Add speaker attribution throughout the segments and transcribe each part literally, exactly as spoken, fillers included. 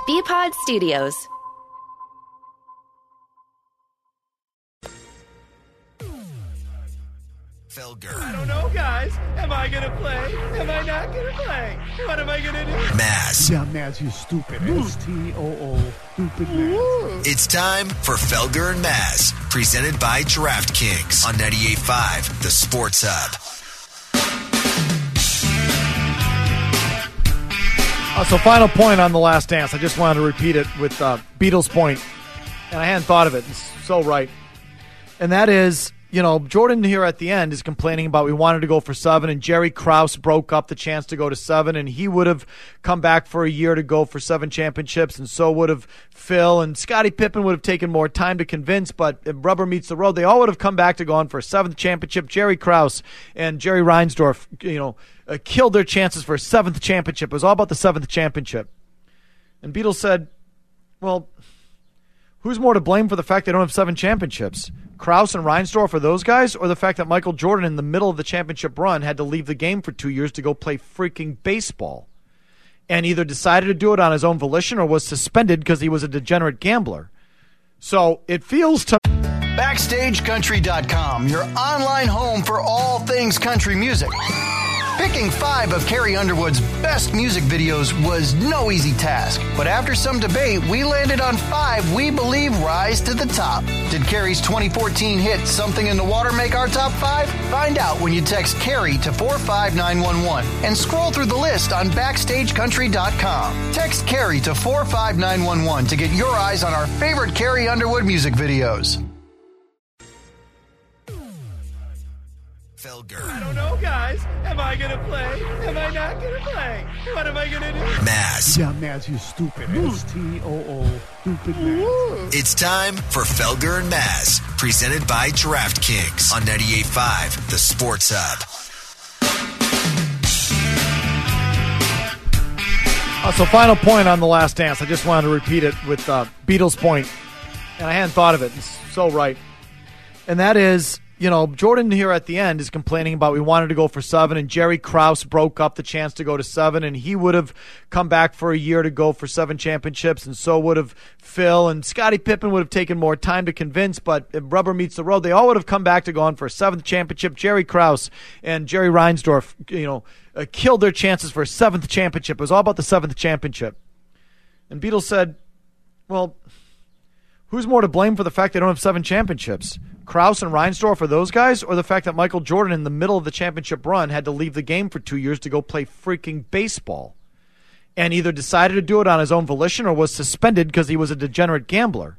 Speaker 1: B-Pod Studios.
Speaker 2: Felger.
Speaker 3: I don't know, guys. Am I going to play? Am I not going to play? What am I going to do?
Speaker 2: Maz.
Speaker 4: Yeah, Maz, you stupid. S T O O. Stupid Maz.
Speaker 2: It's time for Felger and Maz, presented by DraftKings on ninety-eight point five, The Sports Hub.
Speaker 5: Uh, so final point on The Last Dance. I just wanted to repeat it with uh, Beatles' point, and I hadn't thought of it. It's so right. And that is, you know, Jordan here at the end is complaining about we wanted to go for seven, and Jerry Krause broke up the chance to go to seven, and he would have come back for a year to go for seven championships, and so would have Phil, and Scottie Pippen would have taken more time to convince, but if rubber meets the road, they all would have come back to going for a seventh championship. Jerry Krause and Jerry Reinsdorf, you know, uh, killed their chances for a seventh championship. It was all about the seventh championship. And Beatles said, well, who's more to blame for the fact they don't have seven championships? Krause and Reinsdorf are those guys, or the fact that Michael Jordan in the middle of the championship run had to leave the game for two years to go play freaking baseball and either decided to do it on his own volition or was suspended because he was a degenerate gambler? So it feels to
Speaker 6: Backstage Country dot com, your online home for all things country music. Picking five of Carrie Underwood's best music videos was no easy task, but after some debate, we landed on five we believe rise to the top. Did Carrie's twenty fourteen hit Something in the Water make our top five? Find out when you text Carrie to four five nine one one and scroll through the list on Backstage Country dot com. Text Carrie to four five nine one one to get your eyes on our favorite Carrie Underwood music videos.
Speaker 2: Felger.
Speaker 3: I don't know, guys. Am I going to play? Am I not going to play? What am I going to do?
Speaker 2: Maz.
Speaker 4: Yeah, Maz, you stupid. S T O O. Stupid Maz.
Speaker 2: It's time for Felger and Maz, presented by DraftKings on ninety-eight point five, The Sports Hub.
Speaker 5: Uh, so final point on The Last Dance. I just wanted to repeat it with uh, Beatles' point, and I hadn't thought of it. It's so right. And that is, you know, Jordan here at the end is complaining about we wanted to go for seven, and Jerry Krause broke up the chance to go to seven, and he would have come back for a year to go for seven championships, and so would have Phil, and Scottie Pippen would have taken more time to convince, but if rubber meets the road, they all would have come back to going for a seventh championship. Jerry Krause and Jerry Reinsdorf, you know, uh, killed their chances for a seventh championship. It was all about the seventh championship. And Beatles said, well, who's more to blame for the fact they don't have seven championships? Krause and Reinsdorf are those guys, or the fact that Michael Jordan in the middle of the championship run had to leave the game for two years to go play freaking baseball and either decided to do it on his own volition or was suspended because he was a degenerate gambler?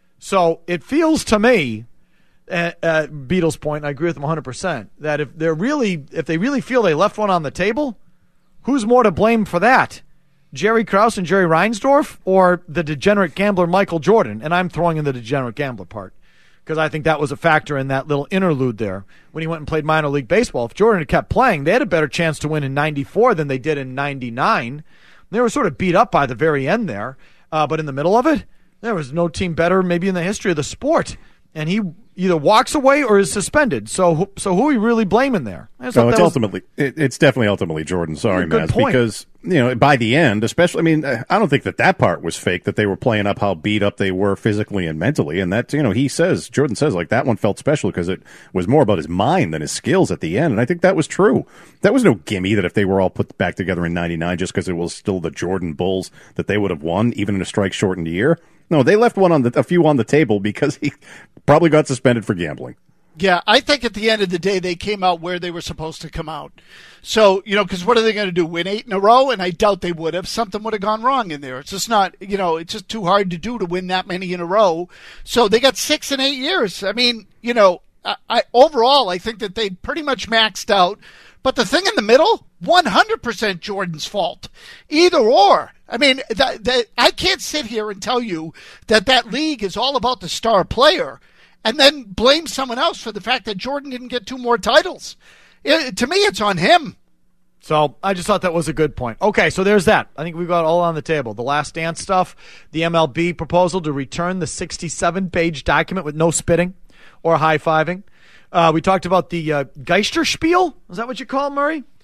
Speaker 5: So it feels to me, at, at Beatles' point, and I agree with them one hundred percent, that if they're really, if they really feel they left one on the table, who's more to blame for that? Jerry Krause and Jerry Reinsdorf, or the degenerate gambler Michael Jordan? And I'm throwing in the degenerate gambler part, because I think that was a factor in that little interlude there when he went and played minor league baseball. If Jordan had kept playing, they had a better chance to win in ninety-four than they did in ninety-nine. They were sort of beat up by the very end there, uh, but in the middle of it, there was no team better maybe in the history of the sport. And he either walks away or is suspended. So, so who are we really blaming there?
Speaker 7: No, it's was, ultimately, it, it's definitely ultimately Jordan. Sorry, Maz, because you know by the end, especially, I mean, I don't think that that part was fake. That they were playing up how beat up they were physically and mentally, and that you know he says Jordan says like that one felt special because it was more about his mind than his skills at the end, and I think that was true. That was no gimme that if they were all put back together in ninety-nine just because it was still the Jordan Bulls that they would have won even in a strike shortened year. No, they left one on the, a few on the table because he probably got suspended for gambling.
Speaker 8: Yeah, I think at the end of the day, they came out where they were supposed to come out. So, you know, because what are they going to do, win eight in a row? And I doubt they would have. Something would have gone wrong in there. It's just not, you know, it's just too hard to do to win that many in a row. So they got six and eight years. I mean, you know, I, I overall, I think that they pretty much maxed out. But the thing in the middle, one hundred percent Jordan's fault. Either or. I mean, that, that, I can't sit here and tell you that that league is all about the star player and then blame someone else for the fact that Jordan didn't get two more titles. It, to me, it's on him.
Speaker 5: So I just thought that was a good point. Okay, so there's that. I think we've got all on the table. The Last Dance stuff, the M L B proposal to return the sixty-seven page document with no spitting or high-fiving. Uh, we talked about the uh, Geisterspiel. Is that what you call it, Murray?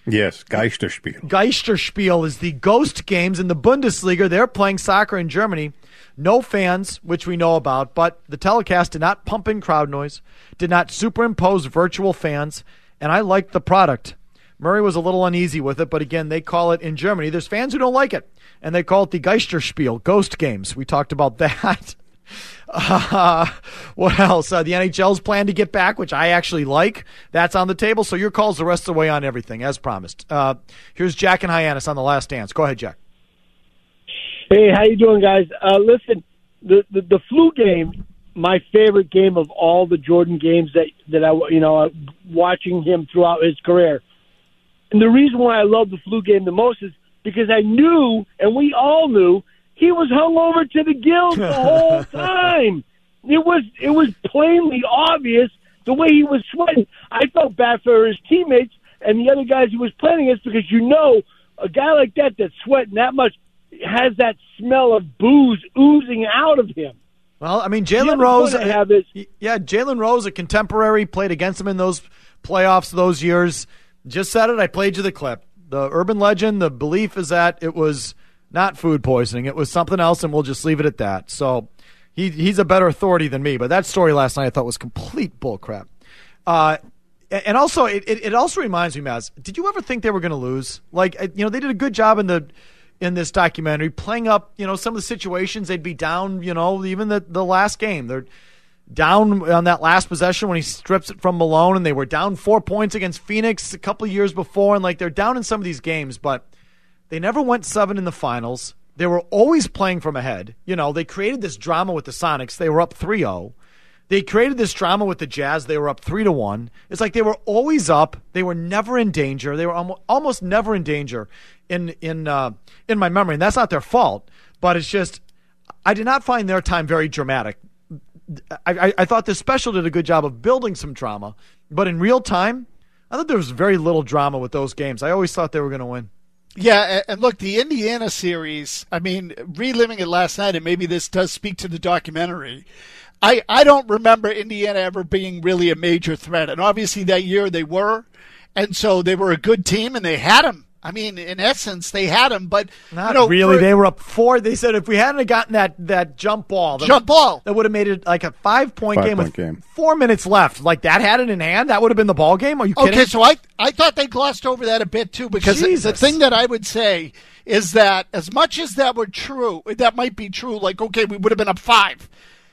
Speaker 7: Yes, Geisterspiel.
Speaker 5: Geisterspiel is the ghost games in the Bundesliga. They're playing soccer in Germany. No fans, which we know about, but the telecast did not pump in crowd noise, did not superimpose virtual fans, and I liked the product. Murray was a little uneasy with it, but again, they call it in Germany. There's fans who don't like it, and they call it the Geisterspiel, ghost games. We talked about that. Uh, what else? Uh, the N H L's plan to get back, which I actually like. That's on the table. So your calls the rest of the way on everything, as promised. Uh, here's Jack and Hyannis on The Last Dance. Go ahead, Jack.
Speaker 1: Hey, how you doing, guys? Uh, listen, the, the the flu game, my favorite game of all the Jordan games that that I you know watching him throughout his career. And the reason why I love the flu game the most is because I knew, and we all knew, he was hung over to the gills the whole time. It was it was plainly obvious the way he was sweating. I felt bad for his teammates and the other guys he was playing against because you know a guy like that that's sweating that much has that smell of booze oozing out of him.
Speaker 5: Well, I mean, Jalen Rose, have is, yeah, Jalen Rose, a contemporary, played against him in those playoffs those years. Just said it. I played you the clip. The urban legend, the belief is that it was not food poisoning. It was something else, and we'll just leave it at that. So he he's a better authority than me. But that story last night I thought was complete bullcrap. Uh, and also, it, it, it also reminds me, Maz, did you ever think they were going to lose? Like, you know, they did a good job in the in this documentary playing up, you know, some of the situations they'd be down, you know, even the, the last game. They're down on that last possession when he strips it from Malone, and they were down four points against Phoenix a couple of years before. And, like, they're down in some of these games, but they never went seven in the finals. They were always playing from ahead. You know, they created this drama with the Sonics. They were up three oh. They created this drama with the Jazz. They were up three to one. It's like they were always up. They were never in danger. They were almost, almost never in danger in in uh, in my memory. And that's not their fault, but it's just I did not find their time very dramatic. I, I, I thought the special did a good job of building some drama, but in real time, I thought there was very little drama with those games. I always thought they were going to win.
Speaker 8: Yeah, and look, the Indiana series, I mean, reliving it last night, and maybe this does speak to the documentary, I, I don't remember Indiana ever being really a major threat. And obviously that year they were, and so they were a good team, and they had them. I mean, in essence, they had him, but
Speaker 5: not
Speaker 8: you know,
Speaker 5: really.
Speaker 8: For,
Speaker 5: they were up four. They said if we hadn't gotten that, that jump ball, that,
Speaker 8: jump ball,
Speaker 5: that would have made it like a five point
Speaker 7: five
Speaker 5: game
Speaker 7: point
Speaker 5: with
Speaker 7: game.
Speaker 5: four minutes left. Like that had it in hand, that would have been the ball game. Are you kidding?
Speaker 8: Okay, so I I thought they glossed over that a bit too, because
Speaker 5: Jesus.
Speaker 8: the thing that I would say is that as much as that were true, that might be true. Like, okay, we would have been up five.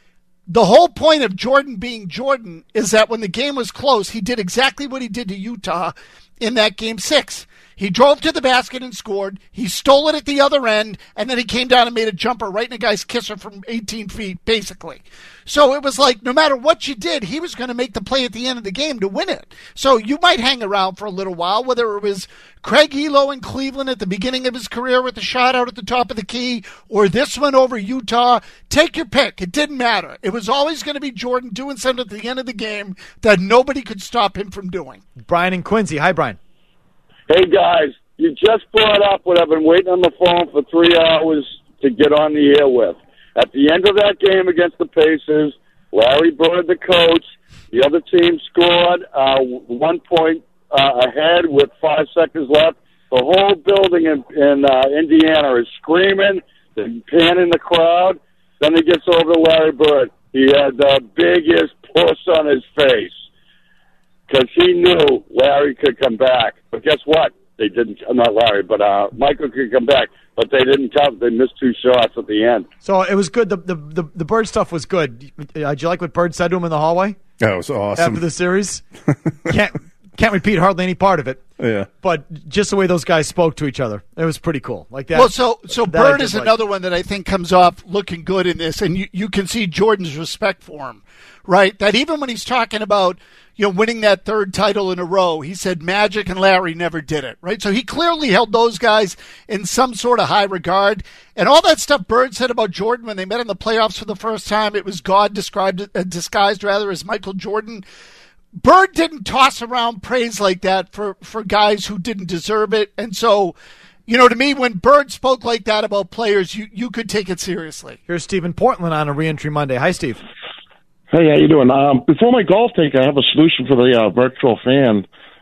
Speaker 8: The whole point of Jordan being Jordan is that when the game was close, he did exactly what he did to Utah in that game six. He drove to the basket and scored. He stole it at the other end, and then he came down and made a jumper right in a guy's kisser from eighteen feet, basically. So it was like no matter what you did, he was going to make the play at the end of the game to win it. So you might hang around for a little while, whether it was Craig Elo in Cleveland at the beginning of his career with the shot out at the top of the key, or this one over Utah. Take your pick. It didn't matter. It was always going to be Jordan doing something at the end of the game that nobody could stop him from doing.
Speaker 5: Brian and Quincy. Hi, Brian.
Speaker 9: Hey, guys, you just brought up what I've been waiting on the phone for three hours to get on the air with. At the end of that game against the Pacers, Larry Bird, the coach, the other team scored uh, one point uh, ahead with five seconds left. The whole building in, in uh, Indiana is screaming, they're panning the crowd. Then he gets over to Larry Bird. He had the biggest puss on his face, because he knew Larry could come back. But guess what? They didn't, not Larry, but uh, Michael could come back. But they didn't count. They missed two shots at the end.
Speaker 5: So it was good. The the, the, the Bird stuff was good. Uh, did you like what Bird said to him in the hallway?
Speaker 7: That was awesome.
Speaker 5: After the series? can't, can't repeat hardly any part of it.
Speaker 7: Yeah.
Speaker 5: But just the way those guys spoke to each other, it was pretty cool. Like that.
Speaker 8: Well, so so Bird is
Speaker 5: like.
Speaker 8: another one that I think comes off looking good in this, and you, you can see Jordan's respect for him, right? That even when he's talking about, you know, winning that third title in a row, he said Magic and Larry never did it, right? So he clearly held those guys in some sort of high regard. And all that stuff Bird said about Jordan when they met in the playoffs for the first time, it was God described uh, disguised rather as Michael Jordan. Bird didn't toss around praise like that for, for guys who didn't deserve it. And so, you know, to me, when Bird spoke like that about players, you, you could take it seriously.
Speaker 5: Here's Stephen Portland on a Reentry Monday. Hi, Steve.
Speaker 10: Hey, how you doing? Um, before my golf take, I have a solution for the uh, virtual fan.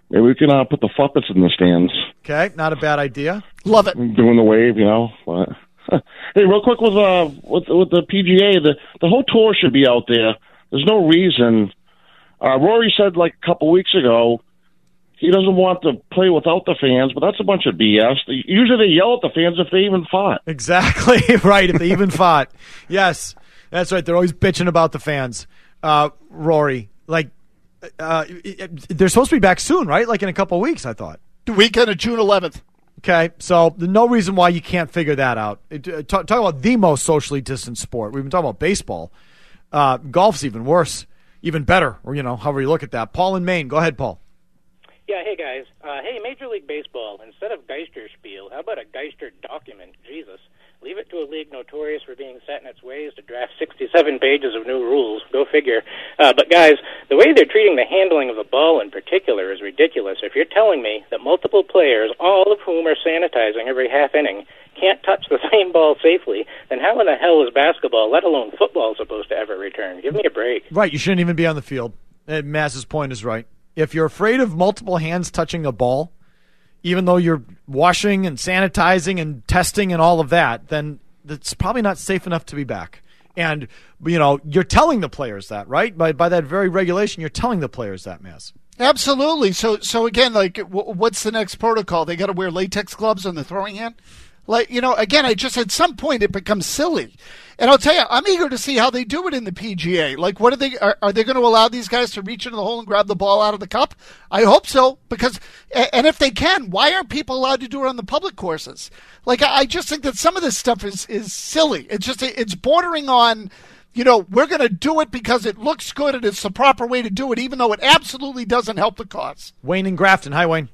Speaker 10: maybe we can uh, put the Fuppets in the stands.
Speaker 5: Okay, not a bad idea.
Speaker 8: Love it.
Speaker 10: Doing the wave, you know. But, hey, real quick with uh with with the P G A, the the whole tour should be out there. There's no reason. Uh, Rory said like a couple weeks ago he doesn't want to play without the fans, but that's a bunch of B S. Usually they yell at the fans if they even fought.
Speaker 5: Exactly right. If they even fought, yes, that's right. They're always bitching about the fans. Uh, Rory, like uh, they're supposed to be back soon, right? Like in a couple of weeks, I thought.
Speaker 8: The weekend of June eleventh.
Speaker 5: Okay, so no reason why you can't figure that out. Talk, talk about the most socially distant sport. We've been talking about baseball. Uh, golf's even worse, even better, or, you know, however you look at that. Paul in Maine. Go ahead, Paul.
Speaker 11: Yeah, hey, guys. Uh, hey, Major League Baseball, instead of Geister spiel, how about a Geister document? Jesus. Leave it to a league notorious for being set in its ways to draft sixty-seven pages of new rules. Go figure. Uh, but, guys, the way they're treating the handling of the ball in particular is ridiculous. If you're telling me that multiple players, all of whom are sanitizing every half inning, can't touch the same ball safely, then how in the hell is basketball, let alone football, supposed to ever return? Give me a break.
Speaker 5: Right, you shouldn't even be on the field. And Mass's point is right. If you're afraid of multiple hands touching a ball, even though you're washing and sanitizing and testing and all of that, then it's probably not safe enough to be back. And, you know, you're telling the players that, right? By by that very regulation, you're telling the players that, Mass.
Speaker 8: Absolutely. So, so again, like, w- what's the next protocol? They got to wear latex gloves on the throwing hand? Like, you know, again, I just, at some point it becomes silly. And I'll tell you, I'm eager to see how they do it in the P G A. Like, what are they, are, are they going to allow these guys to reach into the hole and grab the ball out of the cup? I hope so, because, and if they can, why aren't people allowed to do it on the public courses? Like, I just think that some of this stuff is, is silly. It's just, it's bordering on, you know, we're going to do it because it looks good and it's the proper way to do it, even though it absolutely doesn't help the cause.
Speaker 5: Wayne in Grafton. Hi, Wayne.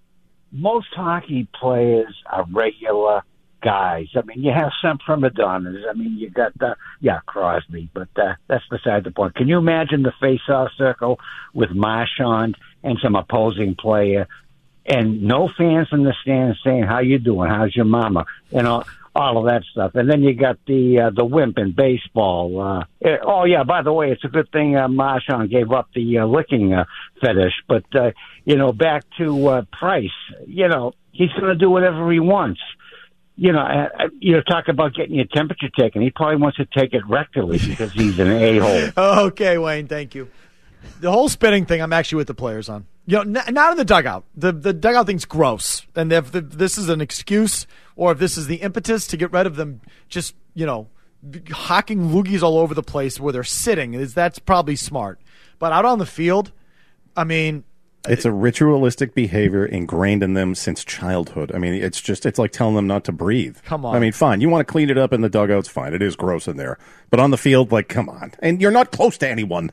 Speaker 12: Most hockey players are regular guys. I mean, you have some prima donnas. I mean, you got, the, yeah, Crosby, but uh, that's beside the point. Can you imagine the face-off circle with Marchand and some opposing player and no fans in the stands saying, how you doing? How's your mama? You know, all of that stuff. And then you got the uh, the wimp in baseball. Uh, it, oh, yeah, by the way, it's a good thing uh, Marchand gave up the uh, licking uh, fetish. But, uh, you know, back to uh, Price, you know, he's going to do whatever he wants. You know, uh, you know, talk about getting your temperature taken. He probably wants to take it rectally because he's an a-hole.
Speaker 5: Okay, Wayne, thank you. The whole spitting thing, I'm actually with the players on. You know, n- not in the dugout. The the dugout thing's gross. And if the, this is an excuse or if this is the impetus to get rid of them just, you know, hocking loogies all over the place where they're sitting, is that's probably smart. But out on the field, I mean,
Speaker 7: it's a ritualistic behavior ingrained in them since childhood. I mean, it's just, it's like telling them not to breathe.
Speaker 5: Come on.
Speaker 7: I mean, fine. You want to clean it up in the dugouts, fine. It is gross in there. But on the field, like, come on. And you're not close to anyone.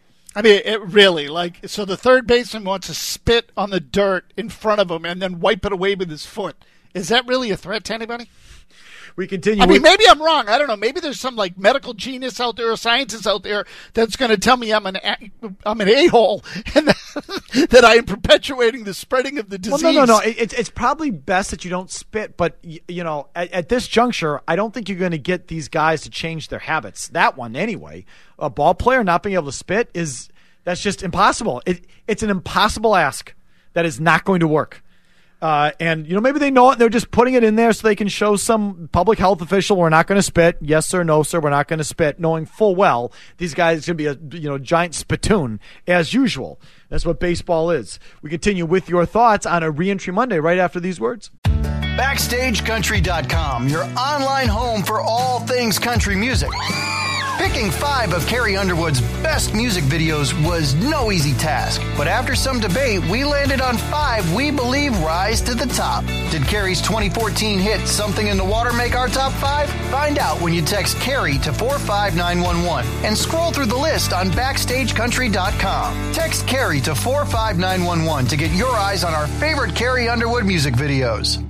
Speaker 8: I mean, it really, like, so the third baseman wants to spit on the dirt in front of him and then wipe it away with his foot. Is that really a threat to anybody?
Speaker 5: We continue.
Speaker 8: I mean, maybe I'm wrong. I don't know. Maybe there's some like medical genius out there or scientist out there that's going to tell me I'm an a- I'm an a-hole and that, that I am perpetuating the spreading of the disease.
Speaker 5: Well, no, no, no. It, it's probably best that you don't spit. But you know, at, at this juncture, I don't think you're going to get these guys to change their habits. That one, anyway. A ball player not being able to spit is that's just impossible. It, it's an impossible ask that is not going to work. Uh, and, you know, maybe they know it and they're just putting it in there so they can show some public health official we're not going to spit. Yes, sir. No, sir. We're not going to spit, knowing full well these guys are going to be a, you know, giant spittoon as usual. That's what baseball is. We continue with your thoughts on a Reentry Monday right after these words.
Speaker 6: Backstage Country dot com, your online home for all things country music. Picking five of Carrie Underwood's best music videos was no easy task, but after some debate, we landed on five we believe rise to the top. Did Carrie's twenty fourteen hit Something in the Water make our top five? Find out when you text Carrie to four five nine one one and scroll through the list on Backstage Country dot com. Text Carrie to four five nine one one to get your eyes on our favorite Carrie Underwood music videos.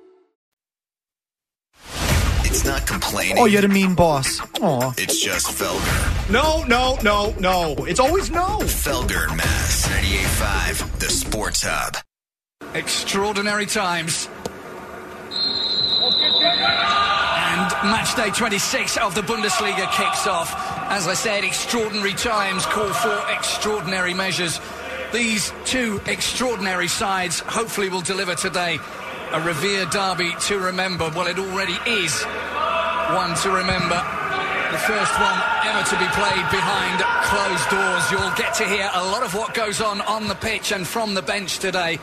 Speaker 2: It's not complaining.
Speaker 5: Oh, you're the mean boss. Aw.
Speaker 2: It's just Felger.
Speaker 3: No, no, no, no. It's always no.
Speaker 2: Felger and Mass. ninety-eight point five, the Sports Hub.
Speaker 13: Extraordinary times. And match day twenty-six of the Bundesliga kicks off. As I said, extraordinary times call for extraordinary measures. these two extraordinary sides hopefully will deliver today. A revered derby to remember. Well, it already is one to remember. The first one ever to be played behind closed doors. You'll get to hear a lot of what goes on on the pitch and from the bench today.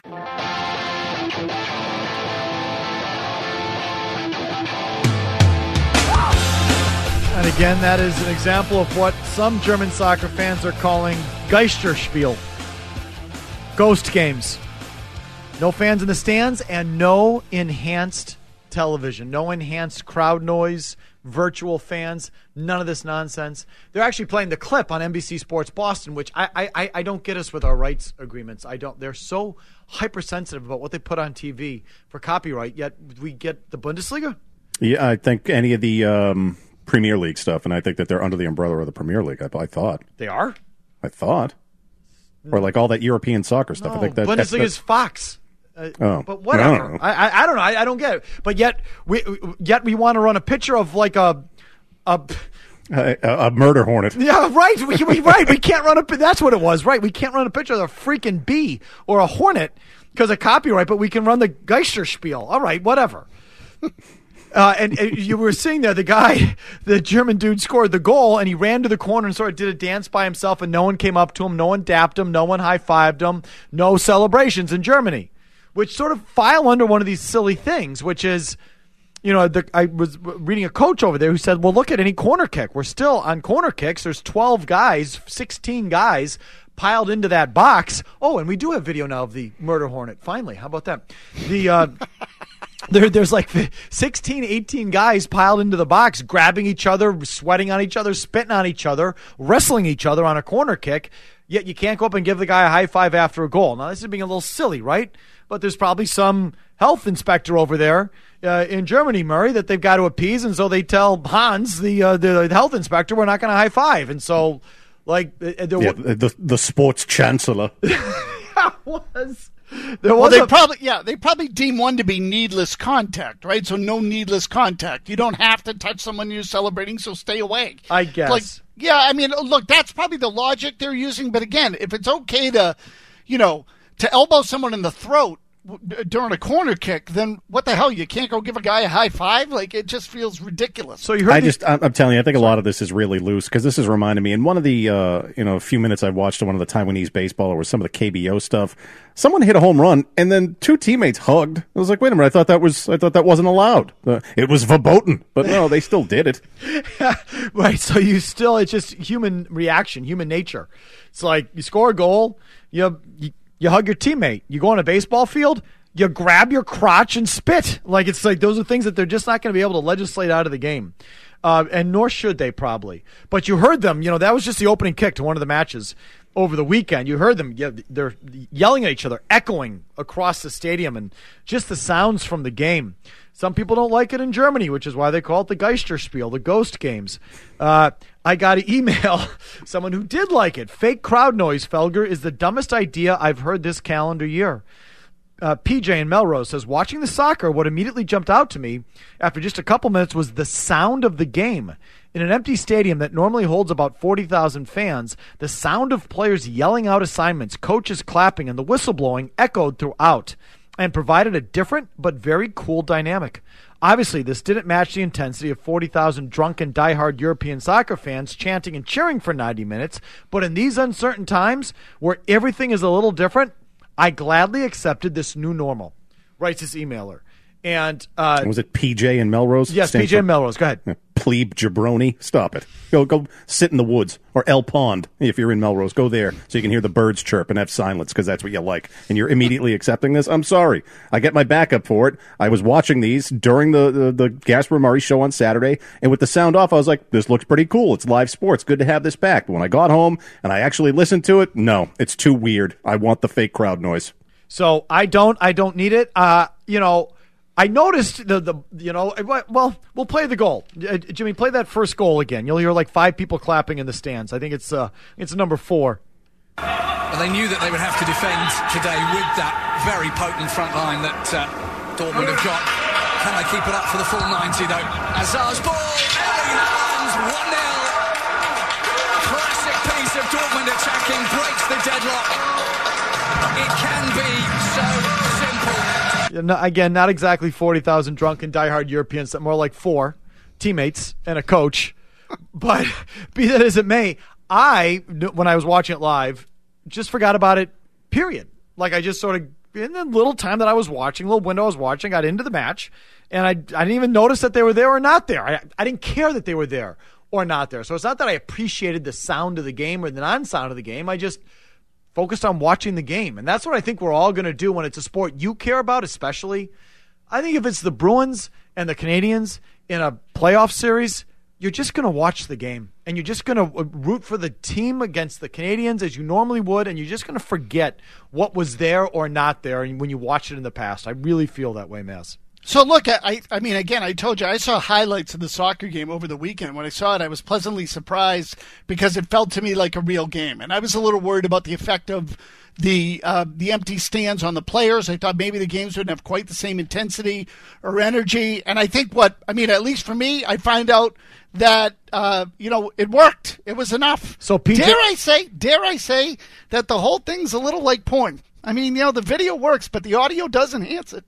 Speaker 5: And again, that is an example of what some German soccer fans are calling Geisterspiel. Ghost games. No fans in the stands and no enhanced television. No enhanced crowd noise, virtual fans, none of this nonsense. They're actually playing the clip on N B C Sports Boston, which I I, I don't get us with our rights agreements. I don't. They're so hypersensitive about what they put on T V for copyright, yet we get the Bundesliga?
Speaker 7: Yeah, I think any of the um, Premier League stuff, and I think that they're under the umbrella of the Premier League, I, I thought.
Speaker 5: They are?
Speaker 7: I thought. Or like all that European soccer stuff.
Speaker 5: No,
Speaker 7: I think that
Speaker 5: Bundesliga is Fox. Uh,
Speaker 7: oh,
Speaker 5: but whatever.
Speaker 7: I don't know.
Speaker 5: I, I, I don't know. I, I don't get it. But yet we yet we want to run a picture of like a a
Speaker 7: a, a murder hornet.
Speaker 5: Yeah, right. We, we right. We can't run a. That's what it was. Right. We can't run a picture of a freaking bee or a hornet because of copyright, but we can run the Geisterspiel. All right, whatever. Uh, and, and you were seeing there, the guy, the German dude scored the goal, and he ran to the corner and sort of did a dance by himself, and no one came up to him, no one dapped him, no one high-fived him, no celebrations in Germany, which sort of file under one of these silly things, which is, you know, the, I was reading a coach over there who said, well, look at any corner kick. We're still on corner kicks. There's twelve guys, sixteen guys piled into that box. Oh, and we do have video now of the murder hornet. Finally, how about that? The uh, there, there's like sixteen, eighteen guys piled into the box, grabbing each other, sweating on each other, spitting on each other, wrestling each other on a corner kick. Yet you can't go up and give the guy a high five after a goal. Now, this is being a little silly, right? But there's probably some health inspector over there uh, in Germany, Murray, that they've got to appease, and so they tell Hans, the uh, the health inspector, we're not going to high five, and so. Like uh, there
Speaker 7: yeah,
Speaker 5: w-
Speaker 7: the the sports chancellor.
Speaker 5: was there was
Speaker 8: well, they
Speaker 5: a-
Speaker 8: probably yeah they probably deem one to be needless contact, right? So no needless contact. You don't have to touch someone you're celebrating, so stay away.
Speaker 5: I guess.
Speaker 8: Like, yeah, I mean, look, that's probably the logic they're using. But again, if it's okay to, you know, to elbow someone in the throat during a corner kick, then what the hell? You can't go give a guy a high five? Like, it just feels ridiculous.
Speaker 5: So you heard
Speaker 7: I
Speaker 5: the-
Speaker 7: just, I'm, I'm telling you, I think a lot of this is really loose because this is reminding me. In one of the, uh, you know, a few minutes I watched one of the Taiwanese baseball or some of the K B O stuff, someone hit a home run and then two teammates hugged. I was like, wait a minute, I thought that was, I thought that wasn't allowed. Uh, it was verboten, but no, they still did it.
Speaker 5: Right. So you still, it's just human reaction, human nature. It's like you score a goal, you you, you hug your teammate. You go on a baseball field. You grab your crotch and spit. Like, it's like those are things that they're just not going to be able to legislate out of the game. Uh, and nor should they probably. But you heard them, you know, that was just the opening kick to one of the matches over the weekend. You heard them, they're yelling at each other, echoing across the stadium, and just the sounds from the game. Some people don't like it in Germany, which is why they call it the Geisterspiel, the ghost games. Uh, I got an email, someone who did like it. Fake crowd noise, Felger, is the dumbest idea I've heard this calendar year. Uh, P J in Melrose says, watching the soccer, what immediately jumped out to me after just a couple minutes was the sound of the game. In an empty stadium that normally holds about forty thousand fans, the sound of players yelling out assignments, coaches clapping, and the whistle blowing echoed throughout and provided a different but very cool dynamic. Obviously, this didn't match the intensity of forty thousand drunken, diehard European soccer fans chanting and cheering for ninety minutes, but in these uncertain times where everything is a little different, I gladly accepted this new normal, writes this emailer. And uh,
Speaker 7: was it P J in Melrose?
Speaker 5: Yes,
Speaker 7: Stand
Speaker 5: P J
Speaker 7: for-
Speaker 5: in Melrose. Go ahead.
Speaker 7: Plebe jabroni. Stop it. Go go sit in the woods or El Pond if you're in Melrose. Go there so you can hear the birds chirp and have silence because that's what you like. And you're immediately accepting this? I'm sorry. I get my backup for it. I was watching these during the, the, the Gaspar Murray show on Saturday, and with the sound off, I was like, this looks pretty cool. It's live sports. Good to have this back. But when I got home and I actually listened to it, no, it's too weird. I want the fake crowd noise.
Speaker 5: So I don't I don't need it. Uh, you know, I noticed the, the you know, well, we'll play the goal. Uh, Jimmy, play that first goal again. You'll hear like five people clapping in the stands. I think it's uh, it's number four.
Speaker 13: But they knew that they would have to defend today with that very potent front line that uh, Dortmund have got. Can they keep it up for the full ninety, though? Hazard's ball, Erling Haaland, one nil. Classic piece of Dortmund attacking, breaks the deadlock. It can be so simple.
Speaker 5: Yeah, no, again, not exactly forty thousand drunken diehard Europeans, more like four teammates and a coach. But be that as it may, I, when I was watching it live, just forgot about it, period. Like I just sort of, in the little time that I was watching, little window I was watching, got into the match, and I, I didn't even notice that they were there or not there. I, I didn't care that they were there or not there. So it's not that I appreciated the sound of the game or the non-sound of the game. I just focused on watching the game. And that's what I think we're all going to do when it's a sport you care about, especially. I think if it's the Bruins and the Canadiens in a playoff series, you're just going to watch the game. And you're just going to root for the team against the Canadiens as you normally would, and you're just going to forget what was there or not there when you watched it in the past. I really feel that way, Maz.
Speaker 8: So, look, I I mean, again, I told you, I saw highlights of the soccer game over the weekend. When I saw it, I was pleasantly surprised because it felt to me like a real game. And I was a little worried about the effect of the uh, the empty stands on the players. I thought maybe the games wouldn't have quite the same intensity or energy. And I think what, I mean, at least for me, I find out that, uh, you know, it worked. It was enough.
Speaker 5: So, P J-
Speaker 8: Dare I say, dare I say that the whole thing's a little like porn. I mean, you know, the video works, but the audio does enhance it.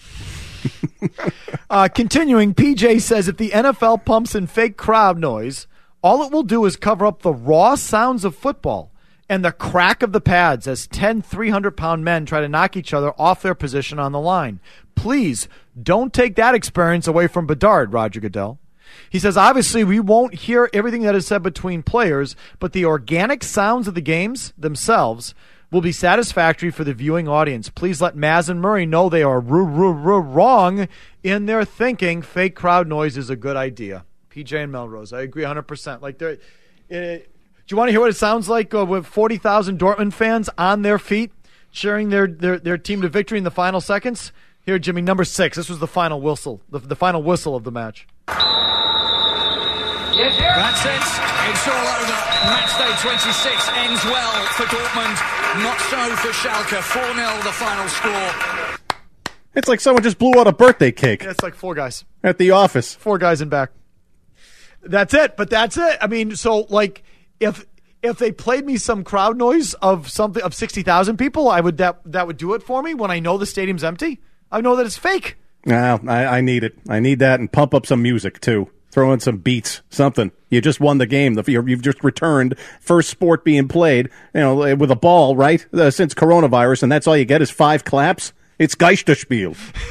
Speaker 5: uh, continuing, P J says if the N F L pumps in fake crowd noise, all it will do is cover up the raw sounds of football and the crack of the pads as ten three hundred pound men try to knock each other off their position on the line. Please don't take that experience away from Bedard, Roger Goodell. He says, obviously, we won't hear everything that is said between players, but the organic sounds of the games themselves will be satisfactory for the viewing audience. Please let Maz and Murray know they are r- r- r- wrong in their thinking. Fake crowd noise is a good idea. P J and Melrose, I agree one hundred percent. Like, uh, do you want to hear what it sounds like uh, with forty thousand Dortmund fans on their feet cheering their, their, their team to victory in the final seconds? Here, Jimmy, number six. This was the final whistle, the, the final whistle of the match.
Speaker 13: That's it. It's all over. Match day twenty-six ends well for Dortmund. Not so for Schalke. four nil the final score.
Speaker 7: It's like someone just blew out a birthday cake.
Speaker 5: Yeah, it's like four guys.
Speaker 7: At the office.
Speaker 5: Four guys in back. That's it. But that's it. I mean, so, like, if if they played me some crowd noise of something of sixty thousand people, I would that that would do it for me when I know the stadium's empty. I know that it's fake.
Speaker 7: No, I, I need it. I need that, and pump up some music, too. Throw in some beats, something. You just won the game. The, you've just returned. First sport being played, you know, with a ball, right? Uh, since coronavirus, and that's all you get is five claps. It's Geisterspiel.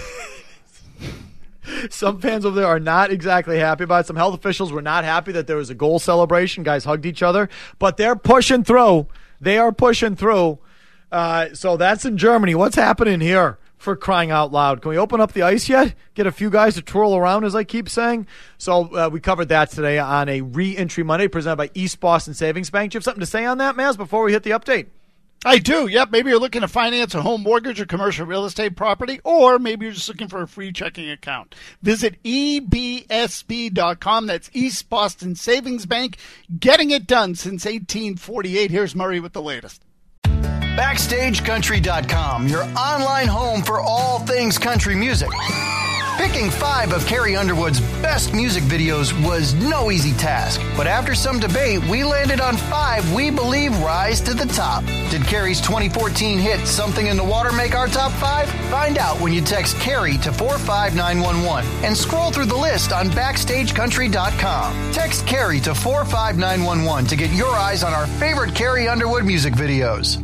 Speaker 5: Some fans over there are not exactly happy about it. Some health officials were not happy that there was a goal celebration. Guys hugged each other, but they're pushing through. They are pushing through. Uh, so that's in Germany. What's happening here? For crying out loud. Can we open up the ice yet? Get a few guys to twirl around, as I keep saying? So uh, we covered that today on a Re-Entry Monday presented by East Boston Savings Bank. Do you have something to say on that, Maz, before we hit the update?
Speaker 8: I do, yep. Maybe you're looking to finance a home mortgage or commercial real estate property, or maybe you're just looking for a free checking account. Visit E B S B dot com. That's East Boston Savings Bank. Getting it done since eighteen forty-eight. Here's Murray with the latest.
Speaker 6: Backstage Country dot com, your online home for all things country music. Picking five of Carrie Underwood's best music videos was no easy task, but after some debate, we landed on five we believe rise to the top. Did Carrie's twenty fourteen hit Something in the Water make our top five? Find out when you text Carrie to four five nine one one and scroll through the list on Backstage Country dot com. Text Carrie to four five nine one one to get your eyes on our favorite Carrie Underwood music videos.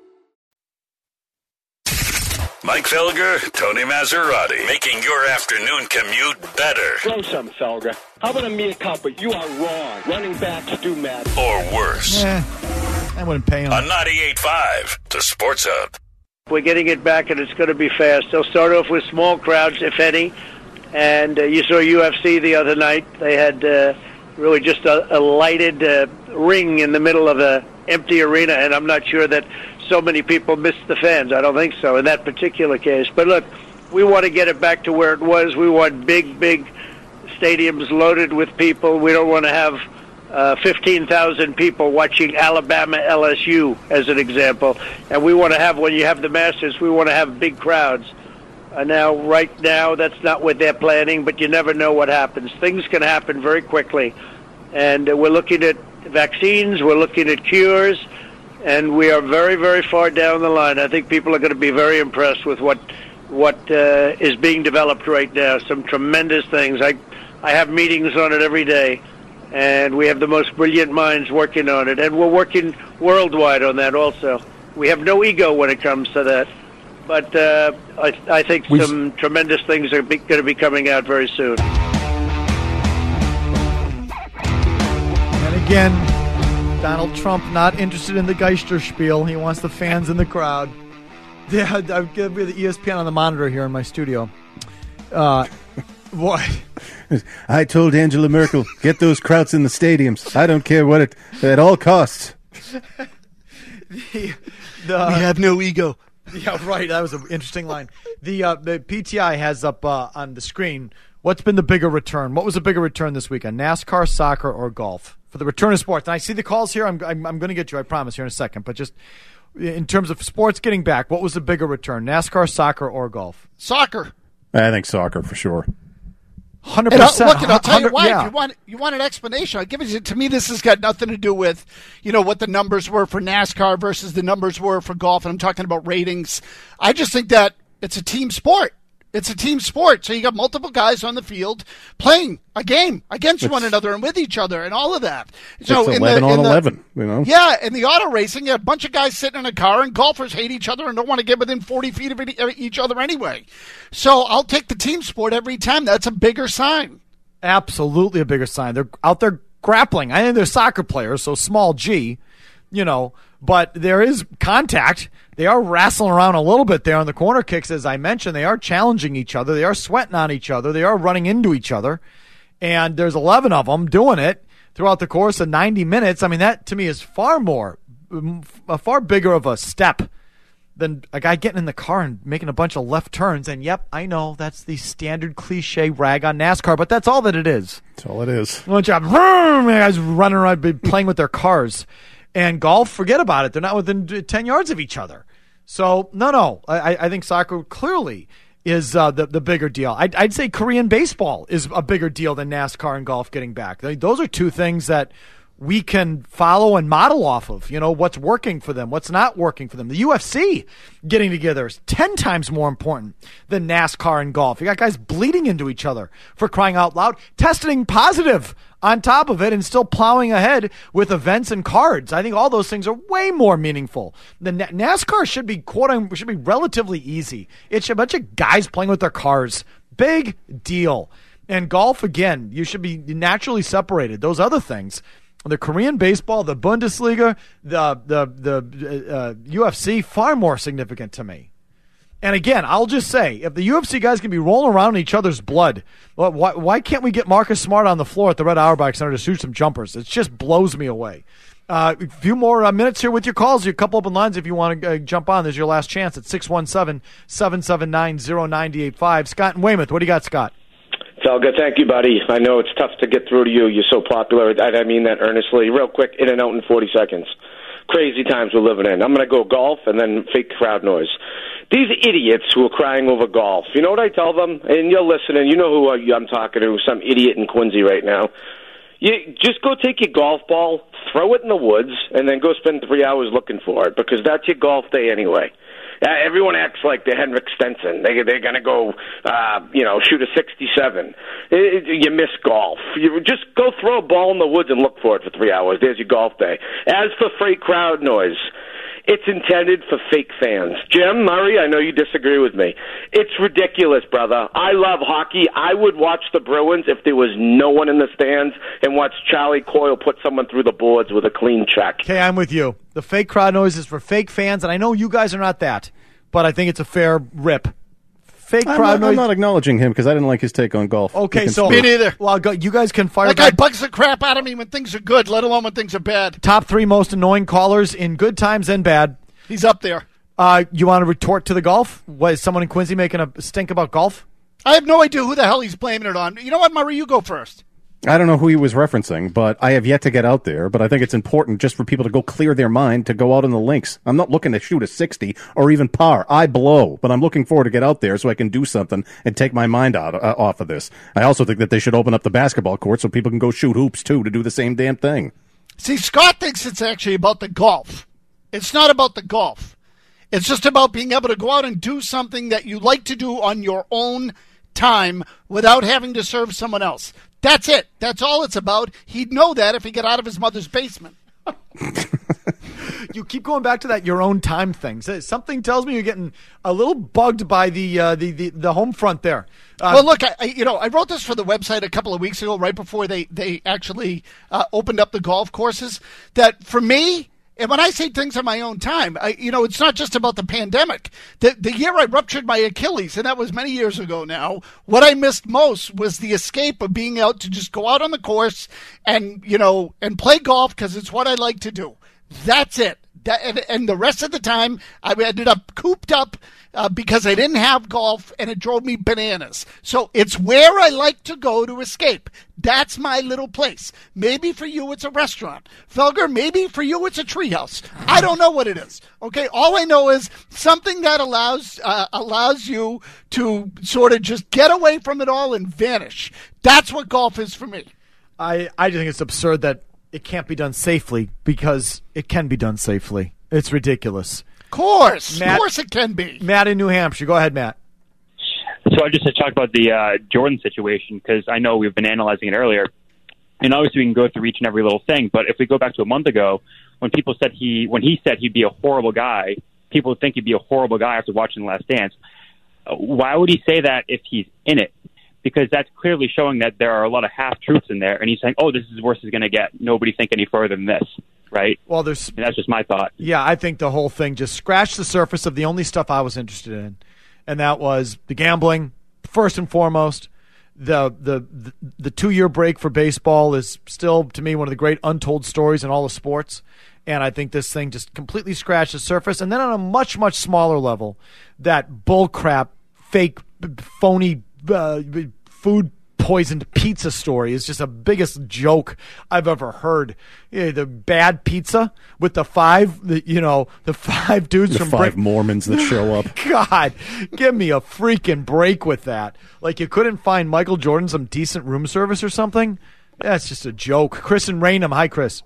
Speaker 14: Mike Felger, Tony Maserati, making your afternoon commute better.
Speaker 15: Throw some, Felger. How about a mea culpa? You are wrong. Running backs do matter.
Speaker 14: Or worse.
Speaker 5: Eh, I wouldn't pay him.
Speaker 14: On ninety-eight point five, the Sports Hub.
Speaker 1: We're getting it back, and it's going to be fast. They'll start off with small crowds, if any. And uh, you saw U F C the other night. They had uh, really just a, a lighted uh, ring in the middle of an empty arena, and I'm not sure that so many people missed the fans. I don't think so in that particular case. But look, we want to get it back to where it was. We want big, big stadiums loaded with people. We don't want to have uh, fifteen thousand people watching Alabama L S U, as an example. And we want to have, when you have the Masters, we want to have big crowds. Uh, now, right now, that's not what they're planning, but you never know what happens. Things can happen very quickly. And uh, we're looking at vaccines. We're looking at cures.
Speaker 16: and we are very, very far down the line. I think people are going to be very impressed with what what uh, is being developed right now. Some tremendous things. I I have meetings on it every day, and we have the most brilliant minds working on it, and we're working worldwide on that also. We have no ego when it comes to that, but uh, I, I think
Speaker 7: we
Speaker 16: some tremendous things are going to be coming out very soon.
Speaker 5: And again, Donald Trump not interested in the Geisterspiel. He wants the fans in the crowd. Yeah, I've got the E S P N on the monitor here in my studio. Uh, what?
Speaker 7: I told Angela Merkel, get those crowds in the stadiums. I don't care what it at all costs.
Speaker 5: the, the,
Speaker 8: we have no ego.
Speaker 5: Yeah, right. That was an interesting line. The uh, the P T I has up uh, on the screen, what's been the bigger return? What was the bigger return this weekend? NASCAR, soccer, or golf? For the return of sports. And I see the calls here. I'm I'm, I'm going to get you, I promise, here in a second. But just in terms of sports getting back, what was the bigger return? NASCAR, soccer, or golf?
Speaker 8: Soccer.
Speaker 7: I think soccer for sure.
Speaker 5: one hundred percent.
Speaker 8: Look, and I'll tell you why.
Speaker 5: Yeah.
Speaker 8: If you want, you want an explanation, I'll give it to you. To me, this has got nothing to do with, you know, what the numbers were for NASCAR versus the numbers were for golf. And I'm talking about ratings. I just think that it's a team sport. It's a team sport. So you got multiple guys on the field playing a game against it's, one another and with each other and all of that. So
Speaker 7: it's
Speaker 8: in
Speaker 7: eleven
Speaker 8: the,
Speaker 7: on
Speaker 8: in the,
Speaker 7: eleven, you know?
Speaker 8: Yeah, in the auto racing, you have a bunch of guys sitting in a car, and golfers hate each other and don't want to get within forty feet of each other anyway. So I'll take the team sport every time. That's a bigger sign.
Speaker 5: Absolutely a bigger sign. They're out there grappling. I think they're soccer players, so small G, you know, but there is contact. They are wrestling around a little bit there on the corner kicks, as I mentioned. They are challenging each other. They are sweating on each other. They are running into each other. And there's eleven of them doing it throughout the course of ninety minutes. I mean, that to me is far more, a far bigger of a step than a guy getting in the car and making a bunch of left turns. And, yep, I know that's the standard cliche rag on NASCAR, but that's all that it is.
Speaker 7: That's all it is.
Speaker 5: One job, guys running around playing with their cars. And golf, forget about it. They're not within ten yards of each other. So, no, no. I, I think soccer clearly is uh, the, the bigger deal. I'd, I'd say Korean baseball is a bigger deal than NASCAR and golf getting back. Those are two things that we can follow and model off of. You know, what's working for them, what's not working for them. The U F C getting together is ten times more important than NASCAR and golf. You got guys bleeding into each other, for crying out loud, testing positive on top of it, and still plowing ahead with events and cards. I think all those things are way more meaningful. The Na- NASCAR should be quote should be relatively easy. It's a bunch of guys playing with their cars. Big deal. And golf, again, you should be naturally separated. Those other things, the Korean baseball, the Bundesliga, the the the uh, U F C, far more significant to me. And again, I'll just say, if the U F C guys can be rolling around in each other's blood, well, why, why can't we get Marcus Smart on the floor at the Red Auerbach Center to shoot some jumpers? It just blows me away. Uh, a few more uh, minutes here with your calls. A couple open lines if you want to uh, jump on. There's your last chance at six one seven, seven seven nine, zero nine eight five. Scott in Weymouth, what do you got, Scott?
Speaker 15: Felga, thank you, buddy. I know it's tough to get through to you. You're so popular. I, I mean that earnestly. Real quick, in and out in forty seconds. Crazy times we're living in. I'm going to go golf and then fake crowd noise. These idiots who are crying over golf, you know what I tell them? And you're listening. You know who I'm talking to, some idiot in Quincy right now. You just go take your golf ball, throw it in the woods, and then go spend three hours looking for it, because that's your golf day anyway. Uh, everyone acts like they're Henrik Stenson. They, they're going to go, uh, you know, shoot a sixty-seven. It, it, you miss golf. You just go throw a ball in the woods and look for it for three hours. There's your golf day. As for fake crowd noise, it's intended for fake fans. Jim Murray, I know you disagree with me. It's ridiculous, brother. I love hockey. I would watch the Bruins if there was no one in the stands and watch Charlie Coyle put someone through the boards with a clean check.
Speaker 5: Okay, I'm with you. The fake crowd noise is for fake fans, and I know you guys are not that, but I think it's a fair rip. Fake
Speaker 7: I'm
Speaker 5: crowd
Speaker 7: not,
Speaker 5: noise.
Speaker 7: I'm not acknowledging him because I didn't like his take on golf.
Speaker 5: Okay, so
Speaker 8: me neither.
Speaker 5: Well, go, you guys can fire
Speaker 8: that guy
Speaker 5: back.
Speaker 8: bugs the crap out of me when things are good, let alone when things are bad.
Speaker 5: Top three most annoying callers in good times and bad.
Speaker 8: He's up there.
Speaker 5: Uh, you want to retort to the golf? Was someone in Quincy making a stink about golf?
Speaker 8: I have no idea who the hell he's blaming it on. You know what, Murray? You go first.
Speaker 7: I don't know who he was referencing, but I have yet to get out there. But I think it's important just for people to go clear their mind to go out on the links. I'm not looking to shoot a sixty or even par. I blow, but I'm looking forward to get out there so I can do something and take my mind out uh, off of this. I also think that they should open up the basketball court so people can go shoot hoops too to do the same damn thing.
Speaker 8: See, Scott thinks it's actually about the golf. It's not about the golf. It's just about being able to go out and do something that you like to do on your own time without having to serve someone else. That's it. That's all it's about. He'd know that if he got out of his mother's basement.
Speaker 5: You keep going back to that your own time thing. Something tells me you're getting a little bugged by the uh, the, the the home front there. Uh,
Speaker 8: well, look, I, I you know I wrote this for the website a couple of weeks ago, right before they they actually uh, opened up the golf courses. That for me. And when I say things on my own time, I, you know, it's not just about the pandemic. The, the year I ruptured my Achilles, and that was many years ago now, what I missed most was the escape of being out to just go out on the course and, you know, and play golf because it's what I like to do. That's it. That, and, and the rest of the time, I ended up cooped up uh, because I didn't have golf, and it drove me bananas. So it's where I like to go to escape. That's my little place. Maybe for you it's a restaurant. Felger, maybe for you it's a treehouse. I don't know what it is. Okay, all I know is something that allows uh, allows you to sort of just get away from it all and vanish. That's what golf is for me.
Speaker 5: I, I just think it's absurd that it can't be done safely, because it can be done safely. It's ridiculous.
Speaker 8: Of course.
Speaker 5: Matt,
Speaker 8: of course it can be.
Speaker 5: Matt in New Hampshire. Go ahead, Matt.
Speaker 17: So I just had talked about the uh, Jordan situation, because I know we've been analyzing it earlier. And obviously we can go through each and every little thing. But if we go back to a month ago, when people said he, when he said he'd be a horrible guy, people would think he'd be a horrible guy after watching The Last Dance. Uh, why would he say that if he's in it? Because that's clearly showing that there are a lot of half-truths in there. And he's saying, oh, this is as worse as it's going to get. Nobody think any further than this, right?
Speaker 5: Well, there's.
Speaker 17: And that's just my thought.
Speaker 5: Yeah, I think the whole thing just scratched the surface of the only stuff I was interested in. And that was the gambling, first and foremost. The, the, the, the two-year break for baseball is still, to me, one of the great untold stories in all of sports. And I think this thing just completely scratched the surface. And then on a much, much smaller level, that bullcrap, fake, phony Uh, food poisoned pizza story is just the biggest joke I've ever heard. Yeah, the bad pizza with the five, the, you know, the five dudes
Speaker 7: the
Speaker 5: from
Speaker 7: five
Speaker 5: Bra-
Speaker 7: Mormons that show up.
Speaker 5: God, give me a freaking break with that. Like you couldn't find Michael Jordan some decent room service or something. That's just a joke. Chris and Raynham. Hi, Chris.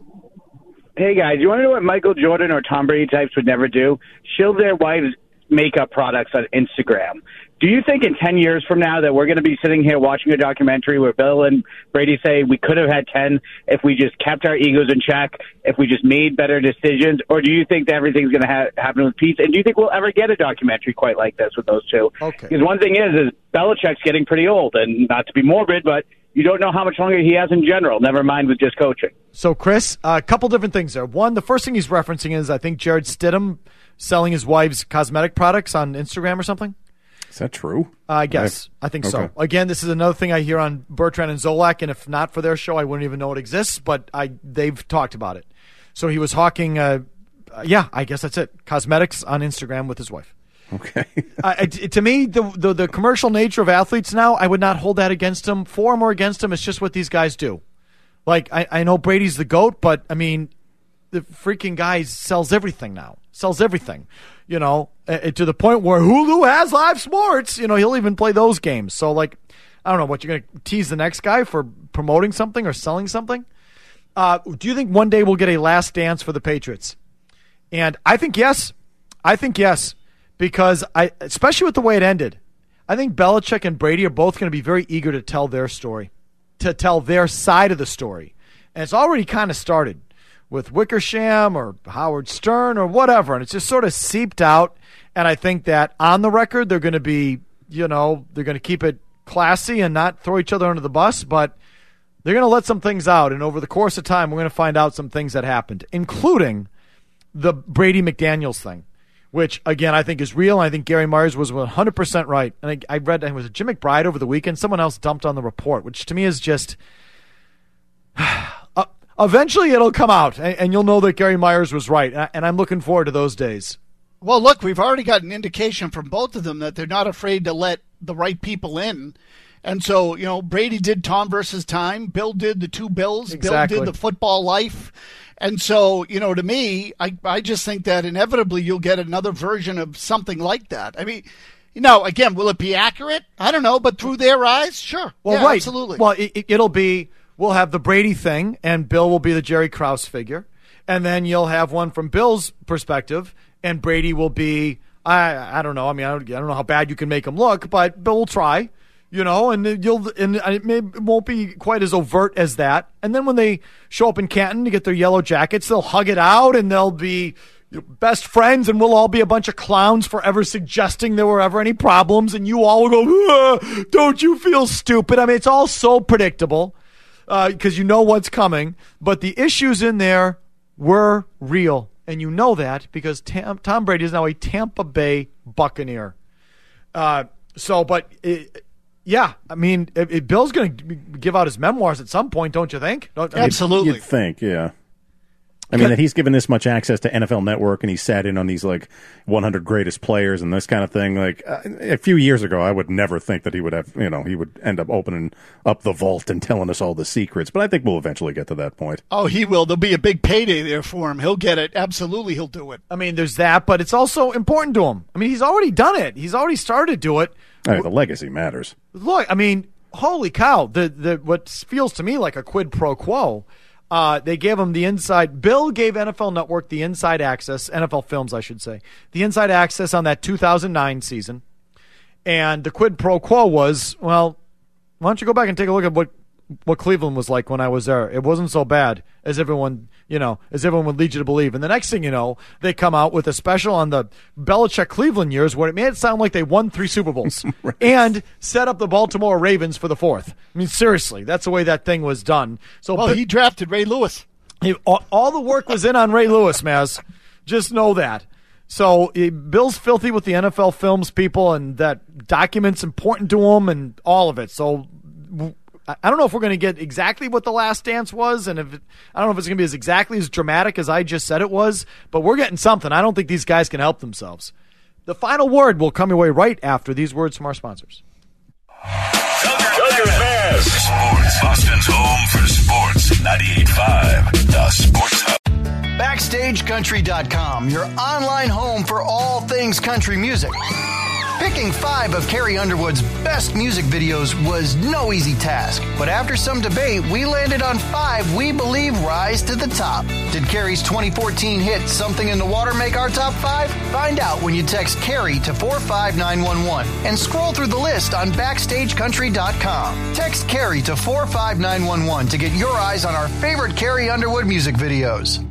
Speaker 18: Hey guys, you want to know what Michael Jordan or Tom Brady types would never do? Shield their wives' makeup products on Instagram. Do you think in ten years from now that we're going to be sitting here watching a documentary where Bill and Brady say we could have had ten if we just kept our egos in check, if we just made better decisions? Or do you think that everything's going to ha- happen with peace? And do you think we'll ever get a documentary quite like this with those two?
Speaker 5: Okay.
Speaker 18: Because one thing is, is Belichick's getting pretty old, and not to be morbid, but you don't know how much longer he has in general, never mind with just coaching.
Speaker 5: So, Chris, a uh, couple different things there. One, the first thing he's referencing is I think Jared Stidham selling his wife's cosmetic products on Instagram or something.
Speaker 7: Is that true?
Speaker 5: Uh, I guess. I, I think okay. so. Again, this is another thing I hear on Bertrand and Zolak, and if not for their show, I wouldn't even know it exists, but I they've talked about it. So he was hawking, uh, uh, yeah, I guess that's it, cosmetics on Instagram with his wife.
Speaker 7: Okay.
Speaker 5: uh, it, to me, the, the the commercial nature of athletes now, I would not hold that against them. For them or against them, it's just what these guys do. Like, I, I know Brady's the GOAT, but, I mean, the freaking guy sells everything now. Sells everything. You know, uh, to the point where Hulu has live sports. You know, he'll even play those games. So, like, I don't know, what, you're going to tease the next guy for promoting something or selling something? Uh, do you think one day we'll get a last dance for the Patriots? And I think yes. I think yes. Because, I, especially with the way it ended, I think Belichick and Brady are both going to be very eager to tell their story, to tell their side of the story. And it's already kind of started with Wickersham or Howard Stern or whatever, and it's just sort of seeped out. And I think that on the record, they're going to be, you know, they're going to keep it classy and not throw each other under the bus, but they're going to let some things out. And over the course of time, we're going to find out some things that happened, including the Brady McDaniels thing, which, again, I think is real. And I think Gary Myers was one hundred percent right. And I, I read, it was Jim McBride over the weekend. Someone else dumped on the report, which to me is just uh, eventually it'll come out, and, and you'll know that Gary Myers was right. And, I, and I'm looking forward to those days.
Speaker 8: Well, look, we've already got an indication from both of them that they're not afraid to let the right people in. And so, you know, Brady did Tom versus Time. Bill did the two Bills.
Speaker 5: Exactly.
Speaker 8: Bill did the Football Life. And so, you know, to me, I, I just think that inevitably you'll get another version of something like that. I mean, you know, again, will it be accurate? I don't know, but through their eyes, sure.
Speaker 5: Well,
Speaker 8: yeah,
Speaker 5: right.
Speaker 8: Absolutely.
Speaker 5: Well, it, it'll be, we'll have the Brady thing, and Bill will be the Jerry Krause figure. And then you'll have one from Bill's perspective, and Brady will be, I I don't know. I mean, I don't, I don't know how bad you can make him look, but Bill will try, you know, and you'll and it, may, it won't be quite as overt as that. And then when they show up in Canton to get their yellow jackets, they'll hug it out, and they'll be you know, best friends, and we'll all be a bunch of clowns forever suggesting there were ever any problems, and you all will go, ah, don't you feel stupid? I mean, it's all so predictable because uh, you know what's coming, but the issues in there were real, and you know that because Tam, Tom Brady is now a Tampa Bay Buccaneer. Uh, so, but it, yeah, I mean, if, if Bill's going to give out his memoirs at some point, don't you think? Don't,
Speaker 8: Absolutely,
Speaker 7: you'd think, yeah. I mean, that he's given this much access to N F L Network, and he sat in on these, like, one hundred greatest players and this kind of thing. Like, uh, a few years ago, I would never think that he would have, you know, he would end up opening up the vault and telling us all the secrets. But I think we'll eventually get to that point.
Speaker 8: Oh, he will. There'll be a big payday there for him. He'll get it. Absolutely, he'll do it.
Speaker 5: I mean, there's that, but it's also important to him. I mean, he's already done it. He's already started to do it.
Speaker 7: All right, the legacy matters.
Speaker 5: Look, I mean, holy cow. The, the what feels to me like a quid pro quo. Uh, they gave him the inside. Bill gave N F L Network the inside access, N F L Films, I should say, the inside access on that two thousand nine season. And the quid pro quo was, well, why don't you go back and take a look at what, what Cleveland was like when I was there? It wasn't so bad as everyone, you know, as everyone would lead you to believe. And the next thing you know, they come out with a special on the Belichick Cleveland years where it made it sound like they won three Super Bowls right. and set up the Baltimore Ravens for the fourth. I mean, seriously, that's the way that thing was done. So,
Speaker 8: well, he drafted Ray Lewis.
Speaker 5: He, all, all the work was in on Ray Lewis, Maz. Just know that. So uh, Bill's filthy with the N F L Films people, and that document's important to him and all of it. So I don't know if we're going to get exactly what The Last Dance was, and if it, I don't know if it's going to be as exactly as dramatic as I just said it was, but we're getting something. I don't think these guys can help themselves. The final word will come your way right after these words from our sponsors.
Speaker 14: Felger and Maz. Sports. Boston's home for sports. ninety-eight point five, The Sports Hub.
Speaker 6: Backstage Country dot com, your online home for all things country music. Picking five of Carrie Underwood's best music videos was no easy task, but after some debate, we landed on five we believe rise to the top. Did Carrie's twenty fourteen hit Something in the Water make our top five? Find out when you text Carrie to four five nine one one and scroll through the list on Backstage Country dot com. Text Carrie to four five nine one one to get your eyes on our favorite Carrie Underwood music videos.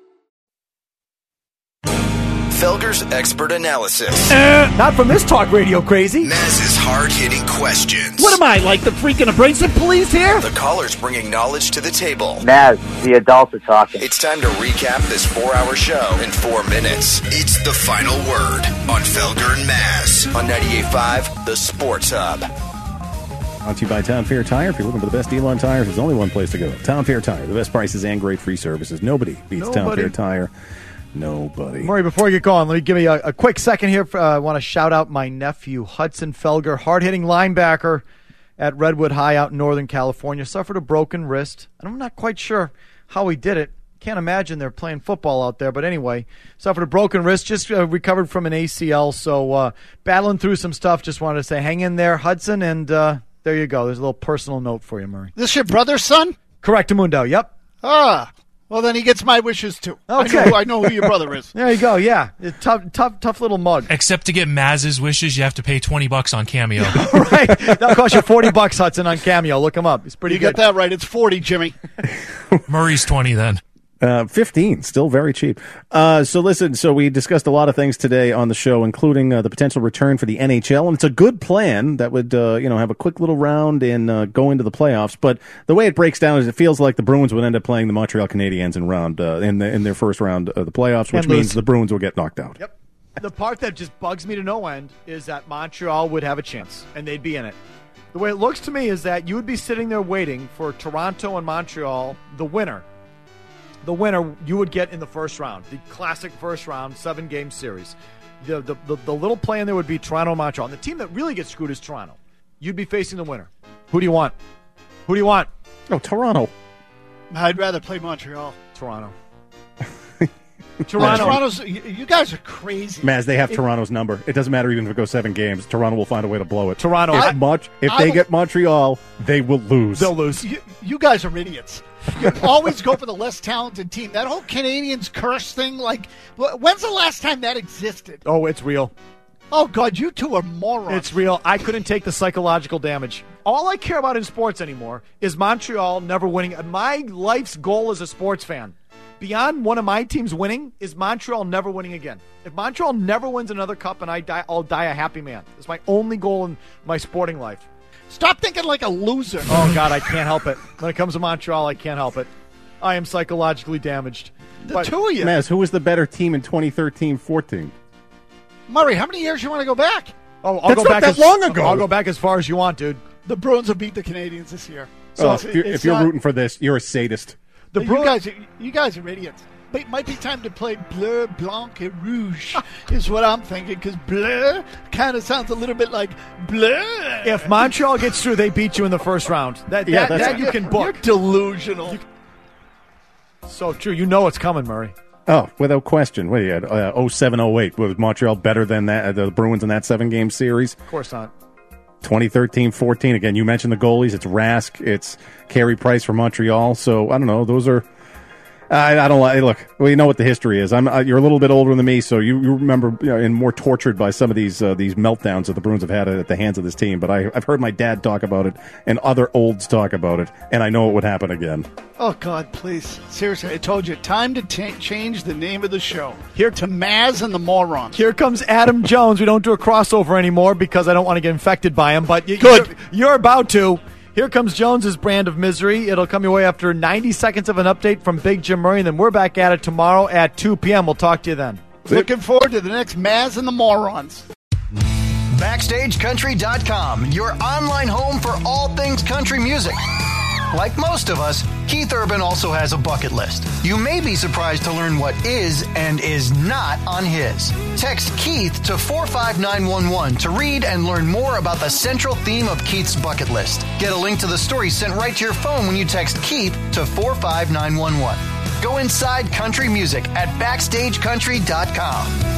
Speaker 2: Felger's expert analysis.
Speaker 5: Uh, not from this talk radio crazy.
Speaker 2: Maz's hard-hitting questions.
Speaker 4: What am I, like the freaking abrasive police here?
Speaker 2: The callers bringing knowledge to the table.
Speaker 19: Maz, the adults are talking.
Speaker 2: It's time to recap this four-hour show in four minutes. It's the final word on Felger and Maz on ninety-eight point five, The Sports Hub.
Speaker 7: Brought to you by Town Fair Tire. If you're looking for the best deal on tires, there's only one place to go. Town Fair Tire. The best prices and great free services. Nobody beats
Speaker 5: Nobody.
Speaker 7: Town Fair Tire. Nobody.
Speaker 5: Murray, before you get going, let me give you a, a quick second here. Uh, I want to shout out my nephew, Hudson Felger, hard-hitting linebacker at Redwood High out in Northern California. Suffered a broken wrist. I'm not quite sure how he did it. Can't imagine they're playing football out there. But anyway, suffered a broken wrist, just uh, recovered from an A C L. So uh, battling through some stuff. Just wanted to say hang in there, Hudson. And uh, there you go. There's a little personal note for you, Murray.
Speaker 8: This your brother's son?
Speaker 5: Correctamundo, yep.
Speaker 8: Ah. Well, then he gets my wishes, too.
Speaker 5: Okay.
Speaker 8: I know, I know who your brother is.
Speaker 5: There you go, yeah. Tough, tough, tough little mug.
Speaker 20: Except to get Maz's wishes, you have to pay twenty bucks on Cameo.
Speaker 5: Right. That'll cost you forty bucks, Hudson, on Cameo. Look him up. He's pretty
Speaker 8: you
Speaker 5: good.
Speaker 8: You got that right. It's forty, Jimmy.
Speaker 20: Murray's twenty then.
Speaker 7: Uh, fifteen, still very cheap. Uh, so listen, so we discussed a lot of things today on the show, including uh, the potential return for the N H L, and it's a good plan that would, uh, you know, have a quick little round and uh, go into the playoffs. But the way it breaks down is it feels like the Bruins would end up playing the Montreal Canadiens in round uh, in the, in their first round of the playoffs, which
Speaker 5: And
Speaker 7: means
Speaker 5: lose.
Speaker 7: the Bruins will get knocked out.
Speaker 5: Yep. The part that just bugs me to no end is that Montreal would have a chance, and they'd be in it. The way it looks to me is that you would be sitting there waiting for Toronto and Montreal, the winner. The winner you would get in the first round, the classic first round, seven-game series. The, the, the, the little play in there would be Toronto and Montreal. And the team that really gets screwed is Toronto. You'd be facing the winner. Who do you want? Who do you want?
Speaker 7: Oh, Toronto.
Speaker 8: I'd rather play Montreal.
Speaker 5: Toronto.
Speaker 8: Toronto. Toronto's, you guys are crazy.
Speaker 7: Maz, they have
Speaker 8: it,
Speaker 7: Toronto's number. It doesn't matter even if it goes seven games. Toronto will find a way to blow it.
Speaker 5: Toronto.
Speaker 7: If,
Speaker 5: I,
Speaker 7: Mont- if
Speaker 8: I
Speaker 7: they
Speaker 8: will,
Speaker 7: get Montreal, they will lose.
Speaker 5: They'll lose.
Speaker 8: You, you guys are idiots. you always go for the less talented team. That whole Canadians curse thing, like, when's the last time that existed?
Speaker 5: Oh, it's real.
Speaker 8: Oh, God, you two are morons.
Speaker 5: It's real. I couldn't take the psychological damage. All I care about in sports anymore is Montreal never winning. My life's goal as a sports fan, beyond one of my teams winning, is Montreal never winning again. If Montreal never wins another cup and I die, I'll die a happy man. It's my only goal in my sporting life.
Speaker 8: Stop thinking like a loser.
Speaker 5: Oh, God, I can't help it. When it comes to Montreal, I can't help it. I am psychologically damaged.
Speaker 8: The but, two of you.
Speaker 7: Maz, who was the better team in twenty thirteen fourteen?
Speaker 8: Murray, how many years you want to go back?
Speaker 5: Oh, I'll
Speaker 7: That's
Speaker 5: go
Speaker 7: not
Speaker 5: back
Speaker 7: that
Speaker 5: as
Speaker 7: long ago.
Speaker 5: I'll go back as far as you want, dude.
Speaker 8: The Bruins will beat the Canadians this year. So
Speaker 7: oh,
Speaker 8: it's,
Speaker 7: if you're,
Speaker 8: it's
Speaker 7: if you're
Speaker 8: not,
Speaker 7: rooting for this, you're a sadist.
Speaker 8: The you Bruins, guys, are, you guys are idiots. But it might be time to play Bleu, Blanc, et Rouge, is what I'm thinking, because Bleu kind of sounds a little bit like Bleu.
Speaker 5: If Montreal gets through, they beat you in the first round. That,
Speaker 7: yeah,
Speaker 5: that, that you can book.
Speaker 8: You're delusional.
Speaker 5: You, so true. You know it's coming, Murray.
Speaker 7: Oh, without question. What do you had? Uh, oh seven oh eight. Was Montreal better than that? Uh, the Bruins in that seven-game series?
Speaker 5: Of course not.
Speaker 7: twenty thirteen fourteen. Again, you mentioned the goalies. It's Rask. It's Carey Price for Montreal. So, I don't know. Those are... I, I don't like. Look, well, you know what the history is. I'm. Uh, you're a little bit older than me, so you, you remember, you know, and more tortured by some of these uh, these meltdowns that the Bruins have had at the hands of this team. But I, I've heard my dad talk about it and other olds talk about it, and I know it would happen again.
Speaker 8: Oh God, please! Seriously, I told you, time to t- change the name of the show here to Maz and the Morons.
Speaker 5: Here comes Adam Jones. We don't do a crossover anymore because I don't want to get infected by him. But you,
Speaker 8: good,
Speaker 5: you're, you're about to. Here comes Jones's brand of misery. It'll come your way after ninety seconds of an update from Big Jim Murray, and then we're back at it tomorrow at two p.m. We'll talk to you then.
Speaker 8: Looking forward to the next Maz and the Morons.
Speaker 6: Backstage Country dot com, your online home for all things country music. Like most of us, Keith Urban also has a bucket list. You may be surprised to learn what is and is not on his. Text Keith to four five nine one one to read and learn more about the central theme of Keith's bucket list. Get a link to the story sent right to your phone when you text Keith to four five nine one one. Go inside country music at Backstage Country dot com.